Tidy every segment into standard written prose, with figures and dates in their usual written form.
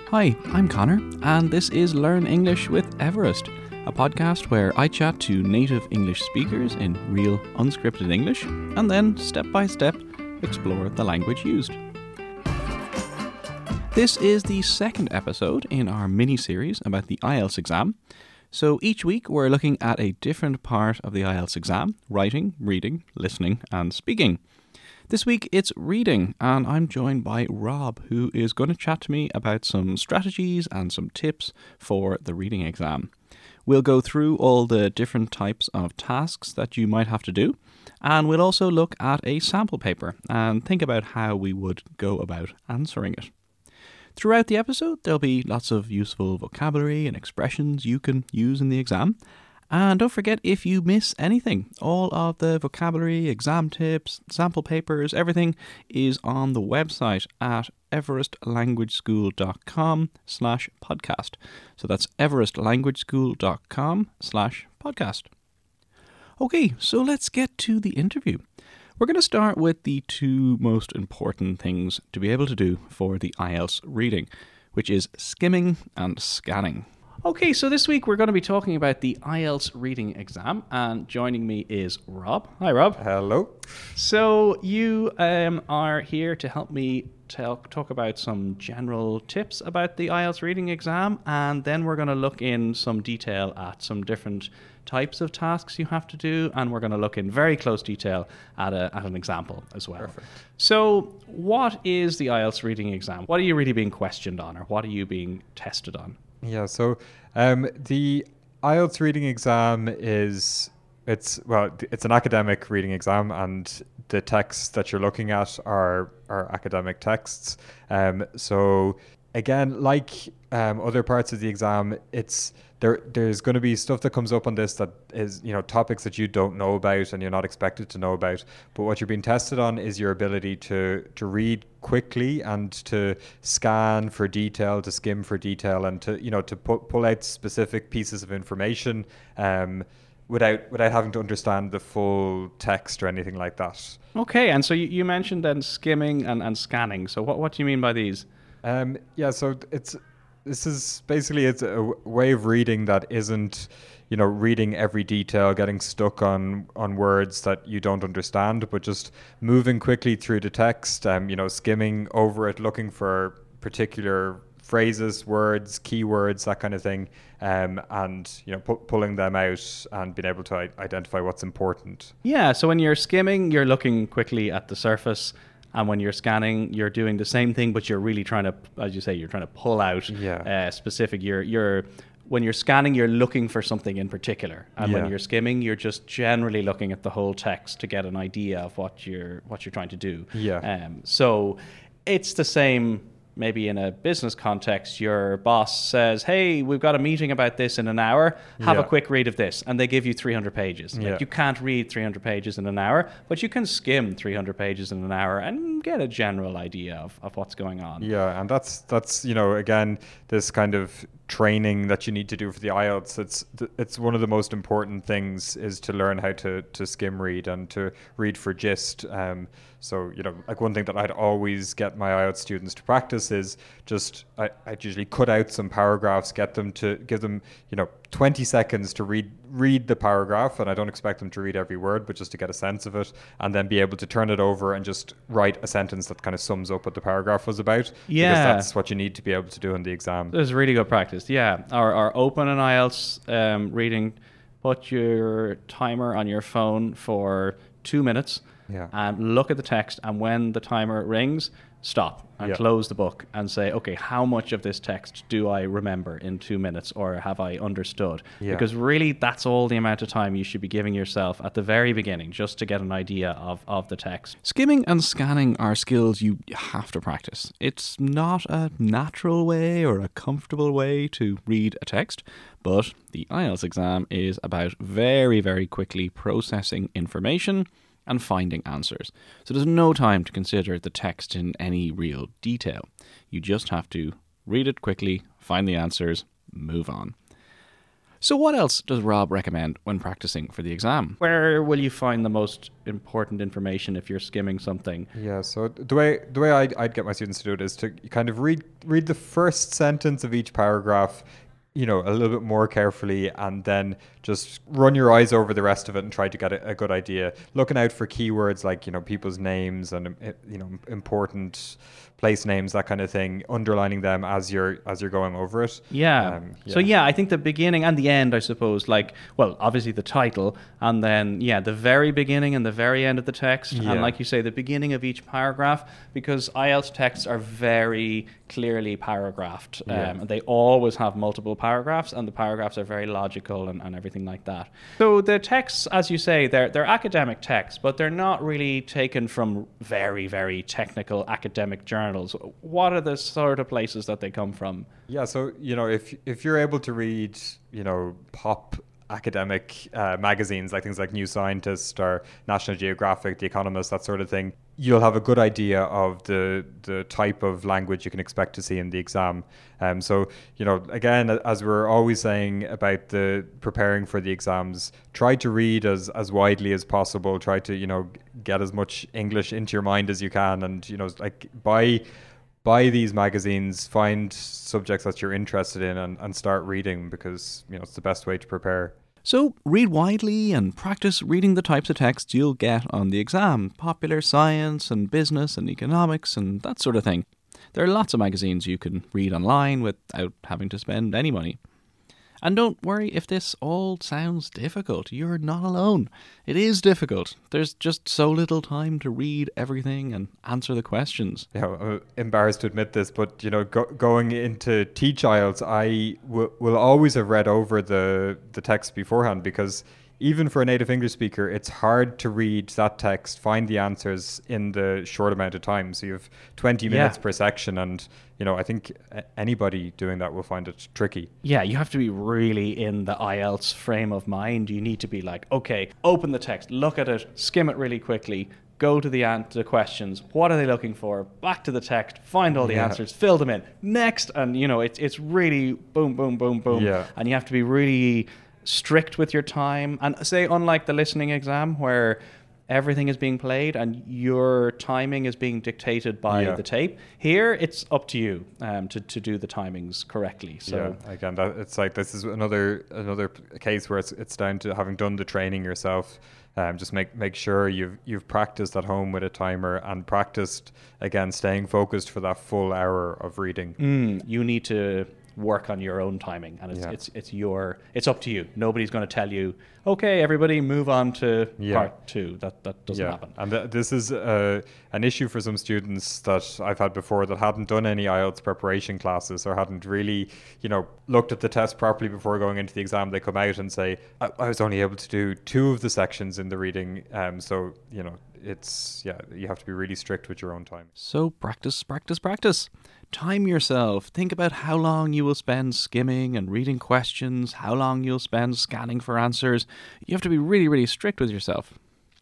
Hi, I'm Connor, and this is Learn English with Everest, a podcast where I chat to native English speakers in real, unscripted English, and then, step by step, explore the language used. This is the second episode in our mini-series about the IELTS exam. So each week we're looking at a different part of the IELTS exam: writing, reading, listening, and speaking. This week it's reading, and I'm joined by Rob, who is going to chat to me about some strategies and some tips for the reading exam. We'll go through all the different types of tasks that you might have to do, and we'll also look at a sample paper and think about how we would go about answering it. Throughout the episode, there'll be lots of useful vocabulary and expressions you can use in the exam. And don't forget, if you miss anything, all of the vocabulary, exam tips, sample papers, everything is on the website at everestlanguageschool.com/podcast. So that's everestlanguageschool.com/podcast. Okay, so let's get to the interview. We're going to start with the two most important things to be able to do for the IELTS reading, which is skimming and scanning. Okay, so this week we're going to be talking about the IELTS reading exam, and joining me is Rob. Hi, Rob. Hello. So you are here to help me talk about some general tips about the IELTS reading exam, and then we're going to look in some detail at some different types of tasks you have to do, and we're going to look in very close detail at an example as well. Perfect. So what is the IELTS reading exam? What are you really being questioned on, or what are you being tested on? Yeah, so the IELTS reading exam it's an academic reading exam, and the texts that you're looking at are academic texts. So again, like other parts of the exam, there's going to be stuff that comes up on this that is, topics that you don't know about and you're not expected to know about. But what you're being tested on is your ability to read quickly and to scan for detail, to skim for detail, and to pull out specific pieces of information without having to understand the full text or anything like that. Okay, and so you mentioned then skimming and scanning. So what do you mean by these? So this is basically, it's a way of reading that isn't, reading every detail, getting stuck on words that you don't understand, but just moving quickly through the text, skimming over it, looking for particular phrases, words, keywords, that kind of thing, and pulling them out and being able to identify what's important. Yeah, so when you're skimming, you're looking quickly at the surface. And when you're scanning, you're doing the same thing, but you're really trying to, as you say, you're trying to pull out specific. When you're scanning, you're looking for something in particular, and when you're skimming, you're just generally looking at the whole text to get an idea of what you're trying to do. So it's the same. Maybe in a business context, your boss says, "Hey, we've got a meeting about this in an hour. Have a quick read of this," and they give you 300 pages. You can't read 300 pages in an hour, but you can skim 300 pages in an hour and get a general idea of what's going on. Yeah, and that's again, this kind of training that you need to do for the IELTS. It's one of the most important things, is to learn how to skim read and to read for gist. So, like one thing that I'd always get my IELTS students to practice is just, I'd usually cut out some paragraphs, give them 20 seconds to read the paragraph, and I don't expect them to read every word, but just to get a sense of it, and then be able to turn it over and just write a sentence that kind of sums up what the paragraph was about. Yeah. Because that's what you need to be able to do in the exam. It's really good practice, yeah. Or open an IELTS reading, put your timer on your phone for 2 minutes, and look at the text, and when the timer rings, stop and close the book and say, okay, how much of this text do I remember in 2 minutes, or have I understood? Because really, that's all the amount of time you should be giving yourself at the very beginning, just to get an idea of the text. Skimming and scanning are skills you have to practice. It's not a natural way or a comfortable way to read a text, but the IELTS exam is about very, very quickly processing information and finding answers. So there's no time to consider the text in any real detail. You just have to read it quickly, find the answers, move on. So what else does Rob recommend when practicing for the exam? Where will you find the most important information if you're skimming something? Yeah, so the way I'd get my students to do it is to kind of read the first sentence of each paragraph, a little bit more carefully, and then just run your eyes over the rest of it and try to get a good idea. Looking out for keywords like, people's names and, important place names, that kind of thing, underlining them as you're going over it. Yeah. So I think the beginning and the end, I suppose, obviously the title, and then, the very beginning and the very end of the text. Yeah. And like you say, the beginning of each paragraph, because IELTS texts are very clearly paragraphed. They always have multiple paragraphs, and the paragraphs are very logical and everything like that. So the texts, as you say, they're academic texts, but they're not really taken from very, very technical academic journals. What are the sort of places that they come from? Yeah, so, if you're able to read, pop academic magazines, like things like New Scientist or National Geographic, The Economist, that sort of thing, you'll have a good idea of the type of language you can expect to see in the exam. So, again, as we're always saying about the preparing for the exams, try to read as widely as possible. Try to, get as much English into your mind as you can. And, buy these magazines, find subjects that you're interested in and start reading, because, it's the best way to prepare. So read widely and practice reading the types of texts you'll get on the exam. Popular science and business and economics and that sort of thing. There are lots of magazines you can read online without having to spend any money. And don't worry if this all sounds difficult. You're not alone. It is difficult. There's just so little time to read everything and answer the questions. Yeah, I'm embarrassed to admit this, but going into Teach IELTS, I will always have read over the text beforehand, because even for a native English speaker, it's hard to read that text, find the answers in the short amount of time. So you have 20 minutes per section, and I think anybody doing that will find it tricky. Yeah, you have to be really in the IELTS frame of mind. You need to be like, okay, open the text, look at it, skim it really quickly, go to the questions. What are they looking for? Back to the text, find all the answers, fill them in. Next, and it's really boom, boom, boom, boom. Yeah. And you have to be really strict with your time, and say, unlike the listening exam where everything is being played and your timing is being dictated by the tape, here it's up to you to do the timings correctly. So again, it's like, this is another case where it's down to having done the training yourself. Just make sure you've practiced at home with a timer, and practiced, again, staying focused for that full hour of reading. You need to work on your own timing, and it's up to you. Nobody's going to tell you, okay, everybody move on to part 2. That doesn't happen. And this is an issue for some students that I've had before that hadn't done any IELTS preparation classes, or hadn't really looked at the test properly before going into the exam. They come out and say, I was only able to do 2 of the sections in the reading. So it's you have to be really strict with your own time. So practice. Time yourself. Think about how long you will spend skimming and reading questions, how long you'll spend scanning for answers. You have to be really, really strict with yourself.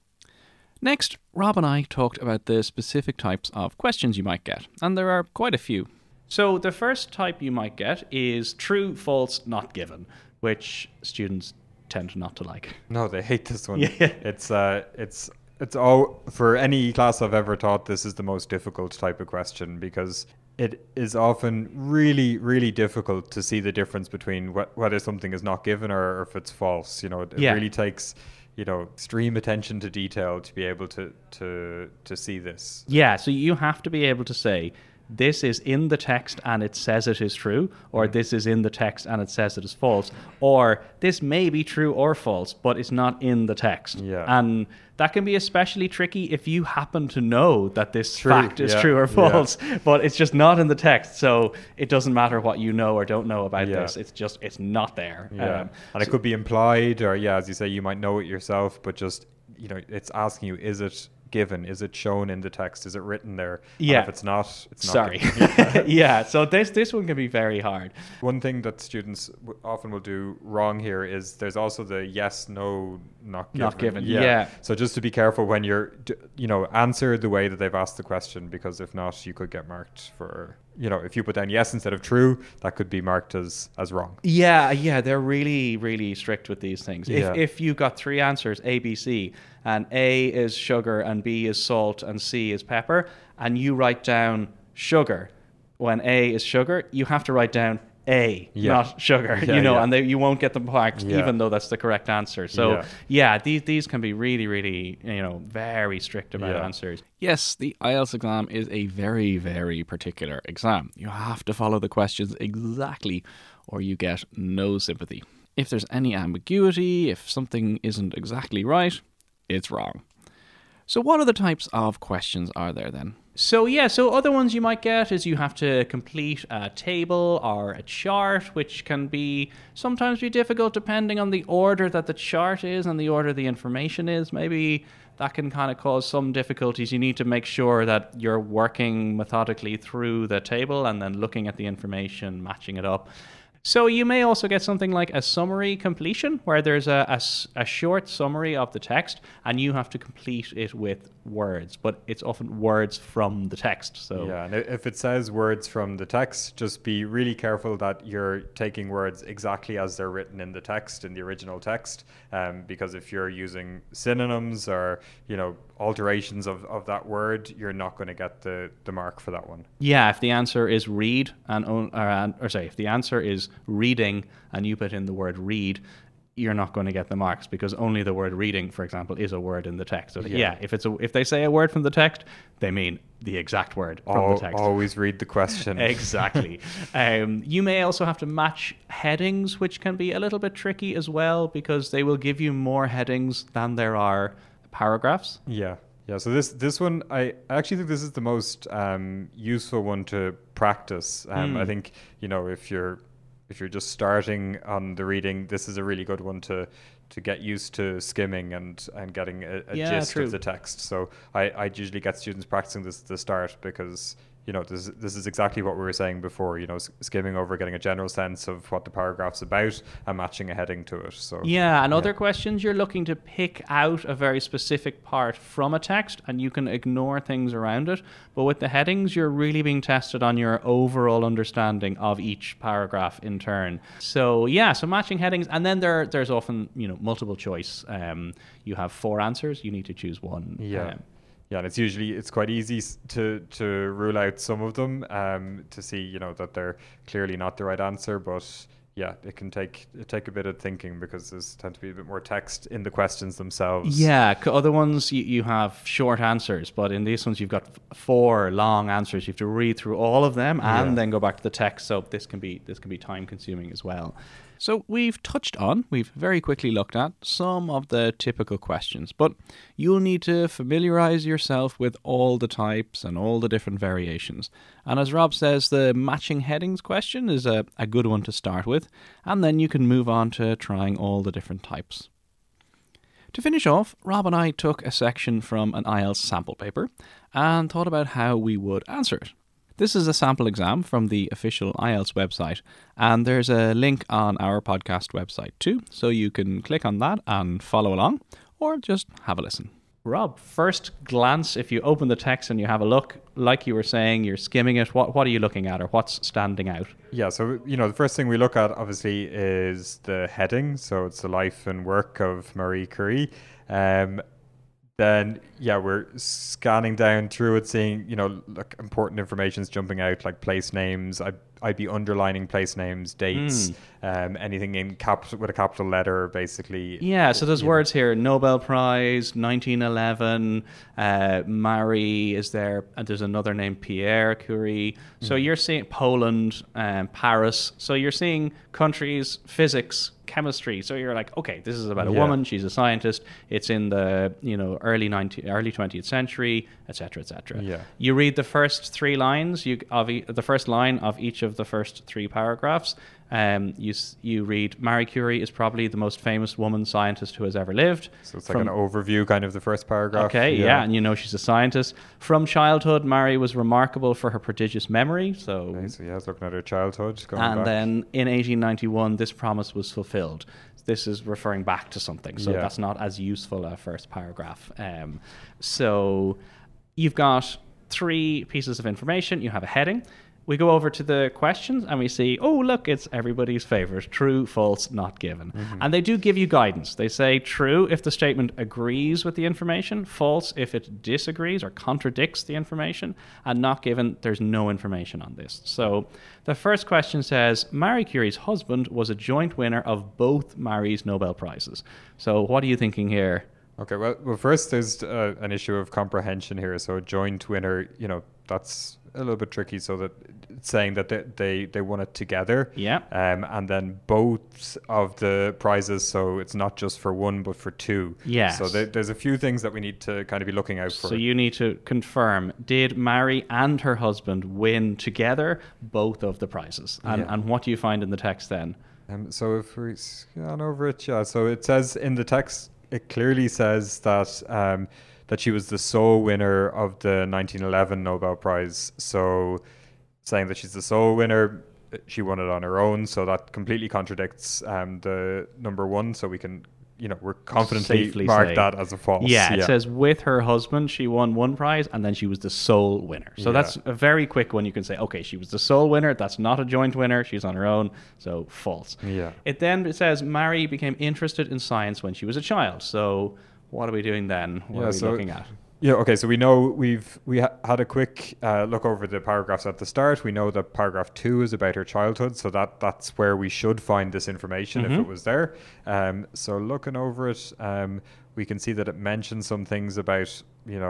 Next, Rob and I talked about the specific types of questions you might get, and there are quite a few. So the first type you might get is true, false, not given, which students tend not to like. No, they hate this one. It's all, for any class I've ever taught, this is the most difficult type of question, because it is often really, really difficult to see the difference between whether something is not given or if it's false. It really takes, extreme attention to detail to be able to see this. Yeah, so you have to be able to say, this is in the text and it says it is true, or this is in the text and it says it is false, or this may be true or false, but it's not in the text. Yeah. And that can be especially tricky if you happen to know that this fact is true or false, but it's just not in the text. So it doesn't matter what you know or don't know about this. It's not there. Yeah. And it could be implied, or as you say, you might know it yourself, but just, it's asking you, is it given? Is it shown in the text? Is it written there? Yeah. And if it's not, it's not. Sorry. Yeah. So this one can be very hard. One thing that students often will do wrong here is there's also the yes, no not given. Not given, yeah. So just to be careful when you're, answer the way that they've asked the question, because if not, you could get marked for, if you put down yes instead of true, that could be marked as wrong. Yeah, they're really, really strict with these things. Yeah. If you got three answers, A, B, C, and A is sugar and B is salt and C is pepper, and you write down sugar, when A is sugar, you have to write down A, not sugar, and you won't get them marked even though that's the correct answer. So these can be really, really, very strict about answers. Yes, the IELTS exam is a very, very particular exam. You have to follow the questions exactly or you get no sympathy. If there's any ambiguity, if something isn't exactly right, it's wrong. So what other types of questions are there then? So other ones you might get is you have to complete a table or a chart, which can sometimes be difficult depending on the order that the chart is and the order the information is. Maybe that can kind of cause some difficulties. You need to make sure that you're working methodically through the table and then looking at the information, matching it up. So you may also get something like a summary completion, where there's a short summary of the text and you have to complete it with words, but it's often words from the text. So and if it says words from the text, just be really careful that you're taking words exactly as they're written in the text, in the original text, because if you're using synonyms or alterations of that word, you're not going to get the mark for that one. Yeah, if the answer is read if the answer is reading and you put in the word read, you're not going to get the marks because only the word reading, for example, is a word in the text. So if they say a word from the text, they mean the exact word from the text. Always read the question. Exactly. You may also have to match headings, which can be a little bit tricky as well because they will give you more headings than there are paragraphs. Yeah. So this one, I actually think this is the most useful one to practice. I think if you're just starting on the reading, this is a really good one to get used to skimming and getting a gist of the text. So I usually get students practicing this at the start because this is exactly what we were saying before, skimming over, getting a general sense of what the paragraph's about and matching a heading to it. So other questions, you're looking to pick out a very specific part from a text and you can ignore things around it. But with the headings, you're really being tested on your overall understanding of each paragraph in turn. So matching headings, and then there's often multiple choice. You have 4 answers, you need to choose one. And it's quite easy to rule out some of them to see that they're clearly not the right answer, but it can take a bit of thinking because there's tend to be a bit more text in the questions themselves. Other ones you have short answers, but in these ones you've got 4 long answers. You have to read through all of them and then go back to the text, so this can be time consuming as well. So we've very quickly looked at some of the typical questions, but you'll need to familiarize yourself with all the types and all the different variations. And as Rob says, the matching headings question is a good one to start with, and then you can move on to trying all the different types. To finish off, Rob and I took a section from an IELTS sample paper and thought about how we would answer it. This is a sample exam from the official IELTS website, and there's a link on our podcast website too, so you can click on that and follow along, or just have a listen. Rob, first glance, if you open the text and you have a look, like you were saying, you're skimming it, what are you looking at, or what's standing out? So, the first thing we look at, obviously, is the heading, so it's the life and work of Marie Curie. Then, we're scanning down through it, seeing, important information is jumping out, like place names. I'd be underlining place names, dates, anything with a capital letter, basically. So there's words here: Nobel Prize, 1911, Marie is there, and there's another name, Pierre Curie. So you're seeing Poland, Paris. So you're seeing countries, physics, chemistry. So you're like, okay, this is about a woman. She's a scientist. It's in the early 20th century, etc., etc. You read the first 3 lines. The first line of each of the first 3 paragraphs. You read, Marie Curie is probably the most famous woman scientist who has ever lived. So it's like an overview, kind of the first paragraph. Okay, and she's a scientist. From childhood, Marie was remarkable for her prodigious memory. So looking at her childhood. Then in 1891, this promise was fulfilled. this is referring back to something. So that's not as useful a first paragraph. So you've got 3 pieces of information. You have a heading. We go over to the questions and we see, oh, look, it's everybody's favorite. True, false, not given. And they do give you guidance. They say true if the statement agrees with the information, false if it disagrees or contradicts the information, and not given, there's no information on this. So the first question says, Marie Curie's husband was a joint winner of both Marie's Nobel Prizes. So what are you thinking here? Okay, well first there's an issue of comprehension here. So joint winner, that's a little bit tricky. So that it's saying that they won it together. Yeah. And then both of the prizes, so it's not just for one, but for 2. Yes. So there's a few things that we need to kind of be looking out for. So you need to confirm, did Marie and her husband win together both of the prizes? And what do you find in the text then? So if we scan over it, so it says in the text, it clearly says that that she was the sole winner of the 1911 Nobel Prize. So saying that she's the sole winner, she won it on her own. So that completely contradicts the number 1. So we can, we're confidently safely mark say that as a false. Yeah, it says with her husband, she won 1 prize and then she was the sole winner. So that's a very quick one. You can say, okay, she was the sole winner. That's not a joint winner. She's on her own. So false. Yeah. It says Marie became interested in science when she was a child. So what are we doing then? What are we looking at? Yeah, okay, so we know we had a quick look over the paragraphs at the start. We know that paragraph 2 is about her childhood, so that's where we should find this information if it was there. So looking over it, we can see that it mentions some things about,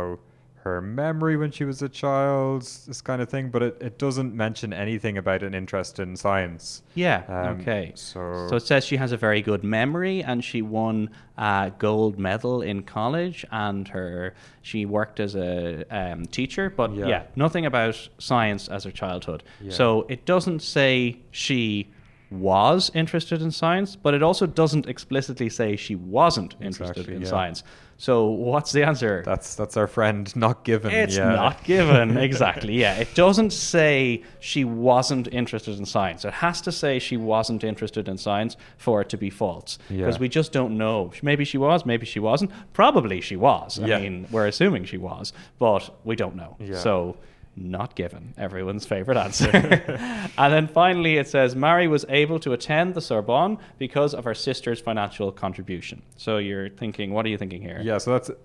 her memory when she was a child, this kind of thing, but it doesn't mention anything about an interest in science. Yeah, okay. So it says she has a very good memory and she won a gold medal in college and she worked as a teacher, but nothing about science as her childhood. Yeah. So it doesn't say she was interested in science, but it also doesn't explicitly say she wasn't interested in science. So what's the answer? That's our friend, not given. It's not given, exactly. Yeah, it doesn't say she wasn't interested in science. It has to say she wasn't interested in science for it to be false, because we just don't know. Maybe she was, maybe she wasn't. Probably she was. I mean, we're assuming she was, but we don't know. So not given, everyone's favorite answer. And then finally it says Marie was able to attend the Sorbonne because of her sister's financial contribution. So you're thinking, what are you thinking here? Yeah, so that's,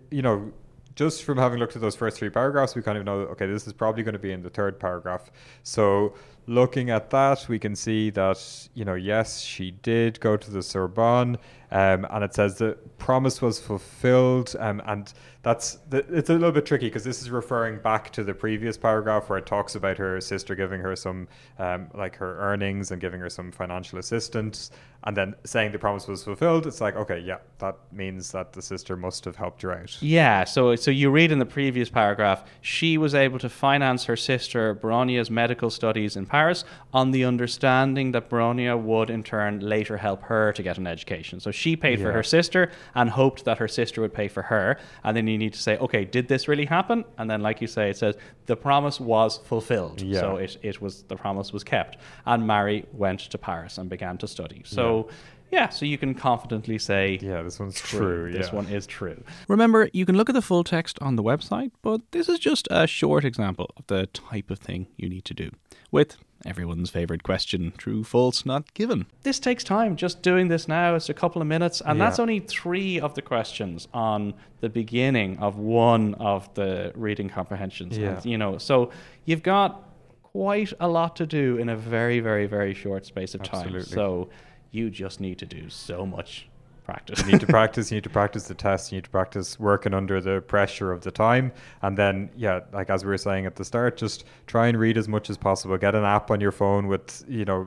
just from having looked at those first 3 paragraphs, we kind of know, okay, this is probably going to be in the 3rd paragraph. So looking at that, we can see that, yes, she did go to the Sorbonne, and it says the promise was fulfilled, and it's a little bit tricky because this is referring back to the previous paragraph where it talks about her sister giving her some, like her earnings and giving her some financial assistance, and then saying the promise was fulfilled. It's like, okay, yeah, that means that the sister must have helped her out. Yeah, so you read in the previous paragraph, she was able to finance her sister Bronia's medical studies in Paris on the understanding that Bronia would in turn later help her to get an education. So she paid for her sister and hoped that her sister would pay for her. And then you need to say, okay, did this really happen? And then, like you say, it says the promise was fulfilled. Yeah. So the promise was kept. And Marie went to Paris and began to study. So so you can confidently say, this one's true. This one is true. Remember, you can look at the full text on the website, but this is just a short example of the type of thing you need to do with everyone's favorite question, true, false, not given. This takes time. Just doing this now, it's a couple of minutes, and that's only 3 of the questions on the beginning of one of the reading comprehensions. Yeah. And, so you've got quite a lot to do in a very, very, very short space of time. Absolutely. So you just need to do so much practice. You need to practice the test, you need to practice working under the pressure of the time, and then like as we were saying at the start, just try and read as much as possible. Get an app on your phone with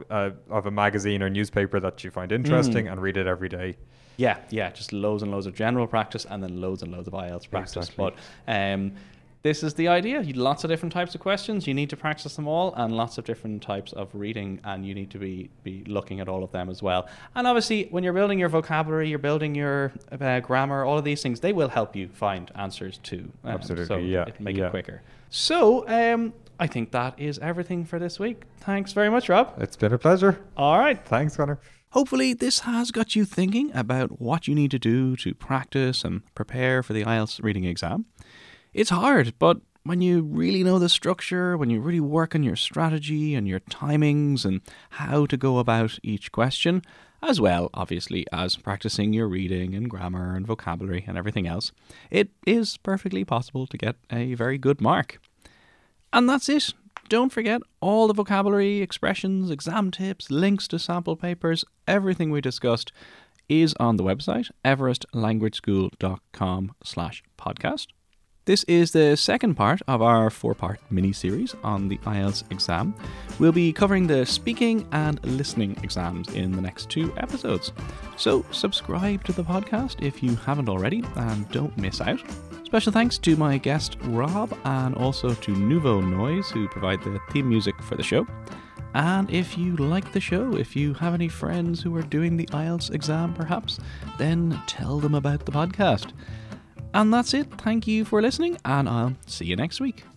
of a magazine or newspaper that you find interesting and read it every day. Just loads and loads of general practice and then loads and loads of IELTS practice. Exactly. But this is the idea. Lots of different types of questions. You need to practice them all, and lots of different types of reading, and you need to be looking at all of them as well. And obviously, when you're building your vocabulary, you're building your grammar, all of these things, they will help you find answers too. Absolutely, so it'll make it quicker. So I think that is everything for this week. Thanks very much, Rob. It's been a pleasure. All right. Thanks, Connor. Hopefully this has got you thinking about what you need to do to practice and prepare for the IELTS reading exam. It's hard, but when you really know the structure, when you really work on your strategy and your timings and how to go about each question, as well, obviously, as practicing your reading and grammar and vocabulary and everything else, it is perfectly possible to get a very good mark. And that's it. Don't forget all the vocabulary, expressions, exam tips, links to sample papers, everything we discussed is on the website, everestlanguageschool.com/podcast. This is the second part of our 4-part mini-series on the IELTS exam. We'll be covering the speaking and listening exams in the next 2 episodes. So subscribe to the podcast if you haven't already and don't miss out. Special thanks to my guest Rob and also to Nouveau Noise who provide the theme music for the show. And if you like the show, if you have any friends who are doing the IELTS exam perhaps, then tell them about the podcast. And that's it. Thank you for listening, and I'll see you next week.